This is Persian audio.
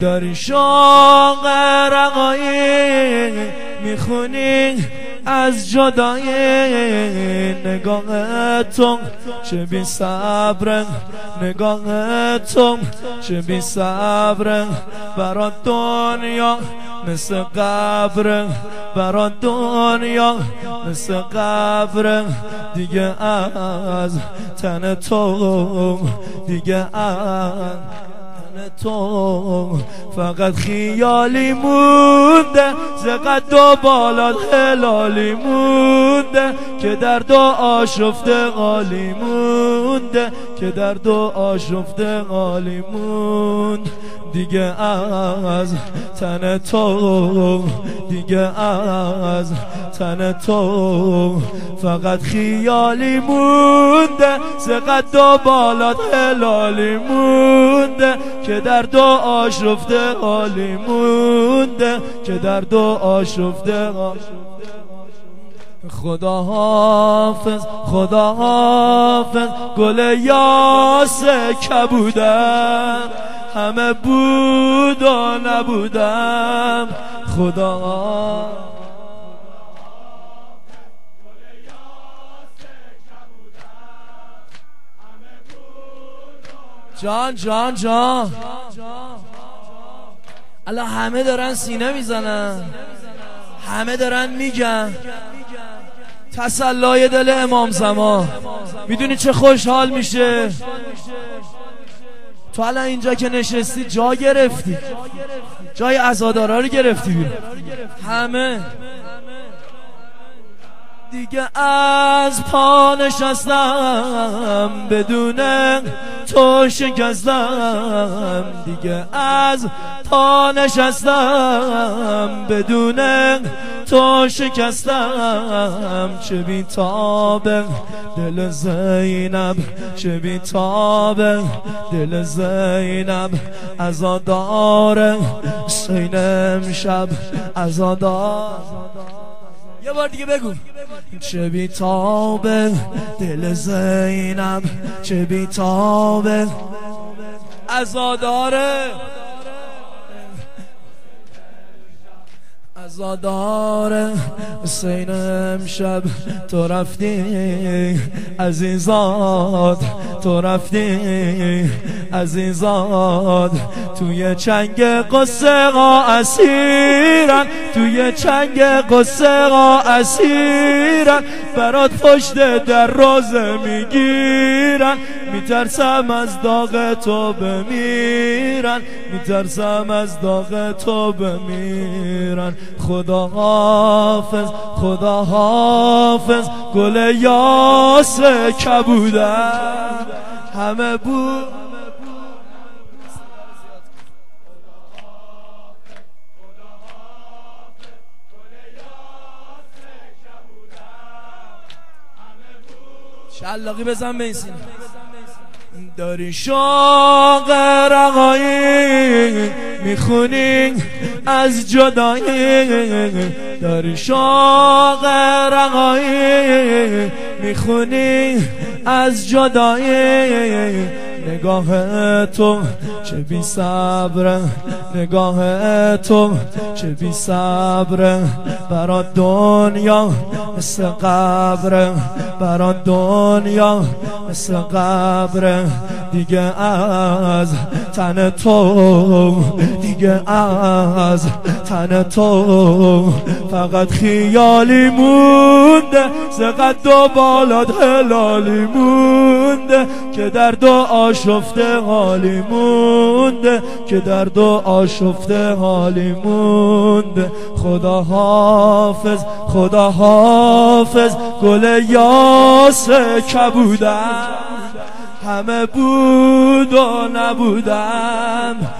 داری شوق رقایق میخونی از جدای نگاه تو، چه بی صبر نگاه تو، چه بی صبر برا دنیا مثل قبر، برا دنیا مثل قبر. دیگه از تن تو، دیگه از تو فقط خیالی مونده، زقد و بالات هلالی مونده که در دو آشفته غالی مونده، که در دو آشفته غالی موند. دیگه از تن تو، دیگه از تن تو فقط خیالی مونده، زقد و بالات هلالی مونده که در دو آشفته غالی مونده، که در دو آشفته غالی. خدا حافظ خدا حافظ گل یاس کبودم، همه بود و نبودم. خدا جان جان جان الان همه دارن سینه میزنن، همه دارن میگن تسلای دل امام زمان. میدونی چه خوشحال میشه؟ تو الان اینجا که نشستی جا گرفتی، جای عزادارا رو گرفتی. همه دیگه از پا نشستم بدون تو شکستم، دیگه از پا نشستم بدون تو شکستم. چه بی تابه دل زینب، چه بی تابه دل زینب، عزادار حسین امشب عزادار. یه بار دیگه بگو. چه بی تابه دل زینب، چه بی تابه عزاداره، عزادار حسین امشب. تو رفتی عزیزاد، تو رفتی عزیزاد، توی چنگ قصه ها اسیرن، توی چنگ قصه ها اسیرن، برات پشت در روزه میگیرن. میترسم از داغ تو بمیرن، میترسم از داغ تو بمیرن. خدا حافظ خدا حافظ گل یاس کبودم، همه بود. شلاقی بزن به این سینه. داری شوق رقایق میخونی از جدایی، داری شوق رقایق میخونی از جدایی. نگاه تو چه بی صبر، نگاه تو چه بی صبر، برا دنیا مثل قبر، برا دنیا مثل قبر. دیگه از تن تو، دیگه از تن تو فقط خیالی مونده، زقد و بالات هلالی مونده که در دو آشفته حالی مونده، که در دو آشفته حالی مونده. خدا حافظ خدا حافظ گل یاس کبودم، همه بود و نبودم.